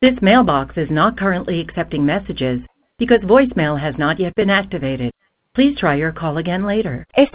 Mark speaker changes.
Speaker 1: This mailbox is not currently accepting messages because voicemail has not yet been activated. Please try your call again later.